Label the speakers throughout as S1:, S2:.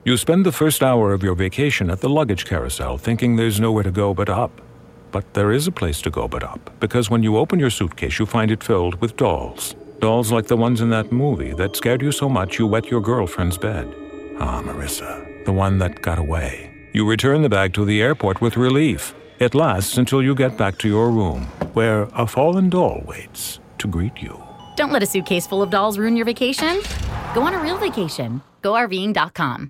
S1: You spend the first hour of your vacation at the luggage carousel thinking there's nowhere to go but up. But there is a place to go but up, because when you open your suitcase, you find it filled with dolls. Dolls like the ones in that movie that scared you so much you wet your girlfriend's bed. Ah, Marissa, the one that got away. You return the bag to the airport with relief. It lasts until you get back to your room, where a fallen doll waits to greet you.
S2: Don't let a suitcase full of dolls ruin your vacation. Go on a real vacation. GoRVing.com.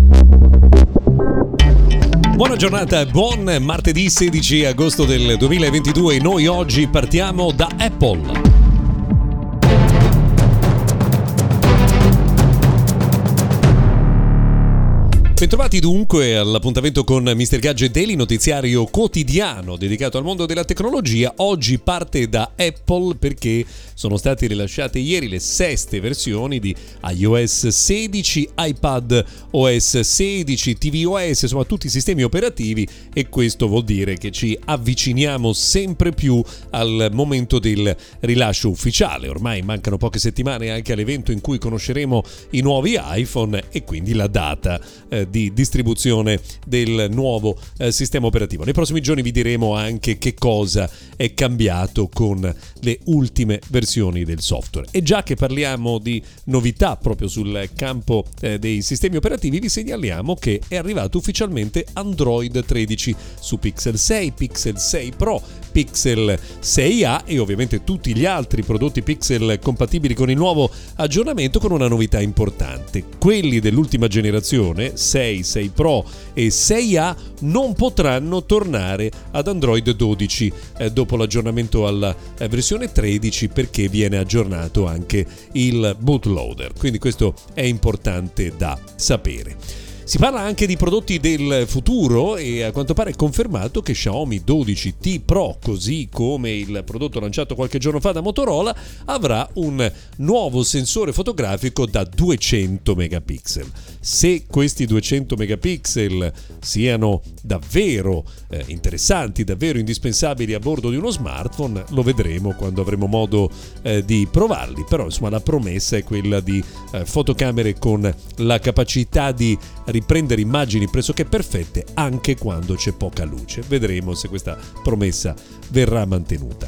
S3: Buona giornata, buon martedì 16 agosto del 2022. Noi oggi partiamo da Apple. Bentrovati dunque all'appuntamento con Mr. Gadget Daily, notiziario quotidiano dedicato al mondo della tecnologia. Oggi parte da Apple perché sono state rilasciate ieri le seste versioni di iOS 16, iPad OS 16, tvOS, insomma tutti i sistemi operativi, e questo vuol dire che ci avviciniamo sempre più al momento del rilascio ufficiale. Ormai mancano poche settimane anche all'evento in cui conosceremo i nuovi iPhone e quindi la data di distribuzione del nuovo sistema operativo. Nei prossimi giorni vi diremo anche che cosa è cambiato con le ultime versioni del software. E già che parliamo di novità proprio sul campo dei sistemi operativi, vi segnaliamo che è arrivato ufficialmente Android 13 su Pixel 6, Pixel 6 Pro, Pixel 6a e ovviamente tutti gli altri prodotti Pixel compatibili con il nuovo aggiornamento, con una novità importante. Quelli dell'ultima generazione 6, 6 Pro e 6A non potranno tornare ad Android 12 dopo l'aggiornamento alla versione 13, perché viene aggiornato anche il bootloader. Quindi questo è importante da sapere. Si parla anche di prodotti del futuro e a quanto pare è confermato che Xiaomi 12T Pro, così come il prodotto lanciato qualche giorno fa da Motorola, avrà un nuovo sensore fotografico da 200 megapixel. Se questi 200 megapixel siano davvero interessanti, davvero indispensabili a bordo di uno smartphone, lo vedremo quando avremo modo di provarli. Però insomma la promessa è quella di fotocamere con la capacità di riprendere immagini pressoché perfette anche quando c'è poca luce. Vedremo se questa promessa verrà mantenuta.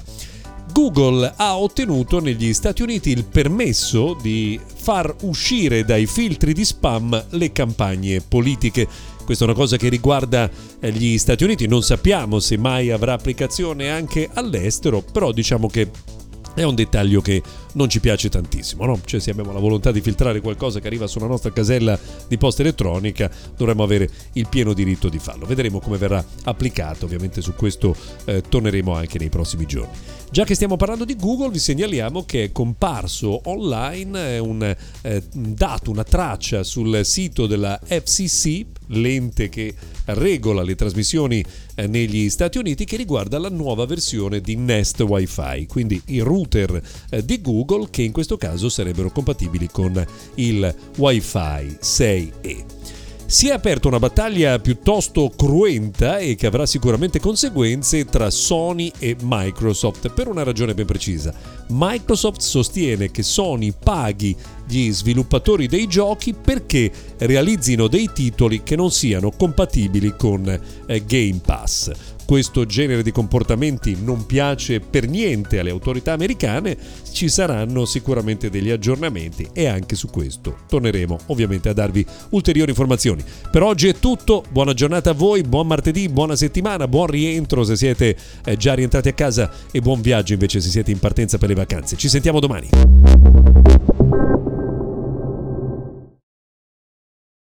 S3: Google ha ottenuto negli Stati Uniti il permesso di far uscire dai filtri di spam le campagne politiche. Questa è una cosa che riguarda gli Stati Uniti, non sappiamo se mai avrà applicazione anche all'estero, però diciamo che è un dettaglio che non ci piace tantissimo, no? Cioè, se abbiamo la volontà di filtrare qualcosa che arriva sulla nostra casella di posta elettronica, dovremmo avere il pieno diritto di farlo. Vedremo come verrà applicato, ovviamente su questo torneremo anche nei prossimi giorni. Già che stiamo parlando di Google, vi segnaliamo che è comparso online un dato, una traccia sul sito della FCC, l'ente che regola le trasmissioni negli Stati Uniti, che riguarda la nuova versione di Nest Wi-Fi, quindi i router di Google che in questo caso sarebbero compatibili con il Wi-Fi 6E. Si è aperta una battaglia piuttosto cruenta e che avrà sicuramente conseguenze tra Sony e Microsoft, per una ragione ben precisa. Microsoft sostiene che Sony paghi gli sviluppatori dei giochi perché realizzino dei titoli che non siano compatibili con Game Pass. Questo genere di comportamenti non piace per niente alle autorità americane. Ci saranno sicuramente degli aggiornamenti e anche su questo torneremo ovviamente a darvi ulteriori informazioni. Per oggi è tutto, buona giornata a voi, buon martedì, buona settimana, buon rientro se siete già rientrati a casa e buon viaggio invece se siete in partenza per le vacanze. Ci sentiamo domani.